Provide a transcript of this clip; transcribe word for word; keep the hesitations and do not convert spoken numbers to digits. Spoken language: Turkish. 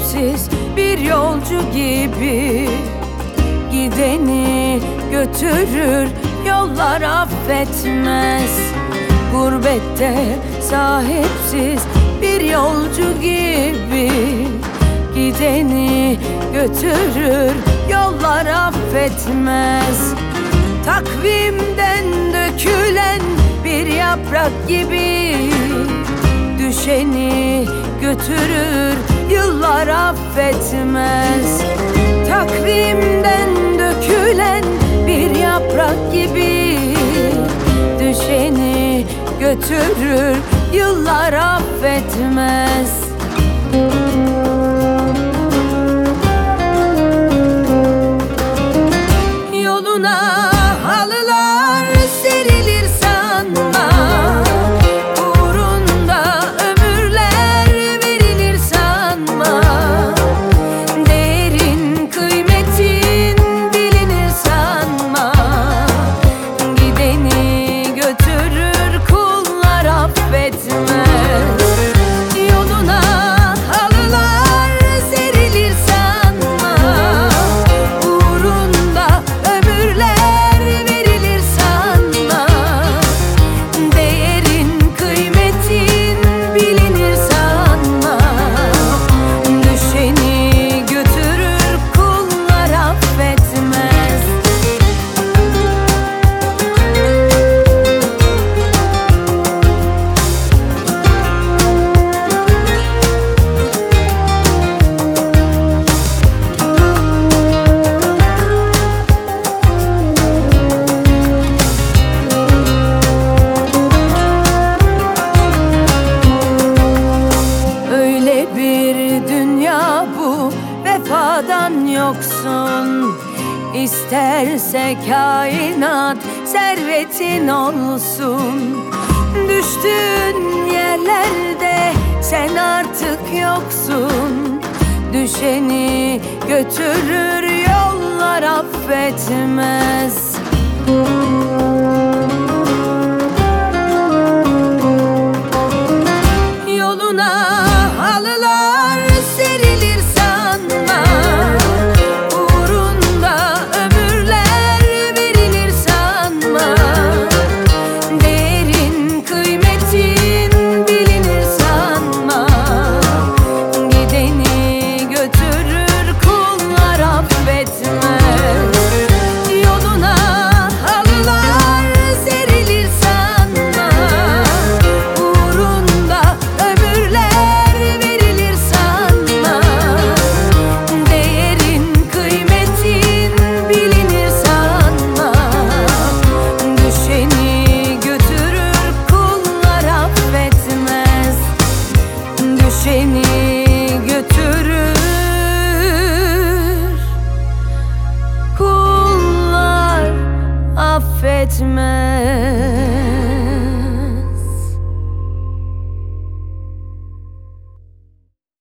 sahipsiz bir yolcu gibi. Gideni götürür, yollar affetmez. Gurbette sahipsiz bir yolcu gibi. Gideni götürür, yollar affetmez. Takvimden dökülen bir yaprak gibi. Düşeni götürür, yıllar affetmez. Takvimden dökülen bir yaprak gibi. Düşeni götürür, yıllar affetmez. Yoluna halılar serilir sanma. Uğrunda ömürler verilir sanma. Değerin kıymetin bilinir sanma. Gideni götürür, kullar affetmez. Yoluna halılar serilir sanma. Uğrunda ömürler verilir sanma. Değerin kıymetin bilinir sanma. Düşeni götürür, kullar affetmez. Öyle bir dünya bu, vefadan yoksun. İsterse kainat servetin olsun. Düştüğün yerlerde sen artık yoksun. Düşeni götürür, yollar affetmez.